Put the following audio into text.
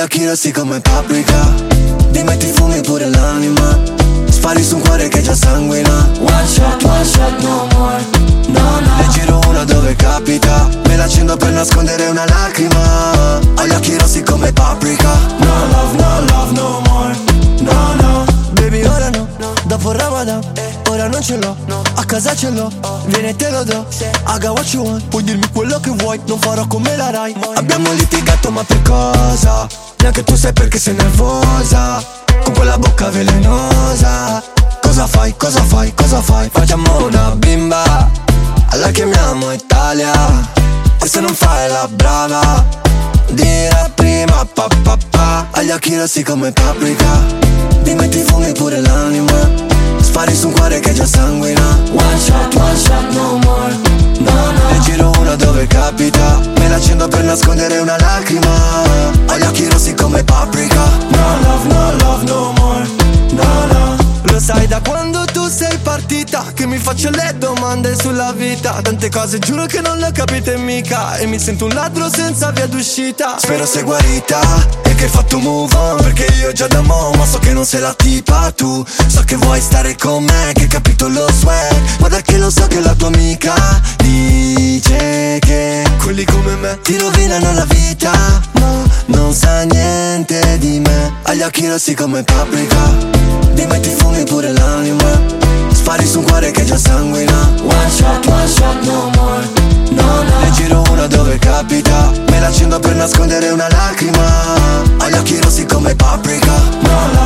occhi rossi come paprika. Dimmi ti fumi pure l'anima. Spari su un cuore che già sanguina. One shot, no more. No, no. Ne giro una dove capita. Me la accendo per nascondere una lacrima. Ho gli occhi rossi come paprika. No love, no more. No, no. Baby ora no, dopo il Ramadan ora non ce l'ho, a casa ce l'ho, vieni e te lo do. I got what you want, puoi dirmi quello che vuoi, non farò come la Rai. Abbiamo litigato ma per cosa? Neanche tu sai perché sei nervosa, con quella bocca velenosa. Cosa fai, cosa fai, cosa fai? Facciamo una bimba, alla chiamiamo Italia. E se non fai la brava, dirà prima papà. Agli occhi rossi come paprika. Dimmi ti fumi pure l'anima. Spari su un cuore che già sanguina. One shot, no more. No, no. Ne giro una dove capita. Me la accendo per nascondere una lacrima. Ho gli occhi rossi come paprika. No love, no more. No, no. Lo sai da quando tu sei partita che mi faccio le domande sulla vita. Tante cose giuro che non le capite mica. E mi sento un ladro senza via d'uscita. Spero sei guarita e che hai fatto move on, perché io già da mo' ma so che non sei la tipa tu. So che vuoi stare con me, che hai capito lo swag. Ma da che lo so che la tua amica dice che quelli come me ti rovinano la vita. No, non sa niente di me. Agli occhi rossi come paprika. Dimmi ti fumi pure l'anima. Spari su un cuore che già sanguina. One shot, no more. No, no. Ne giro una dove capita. Me la accendo per nascondere una lacrima. Ho gli occhi rossi come paprika. No, no.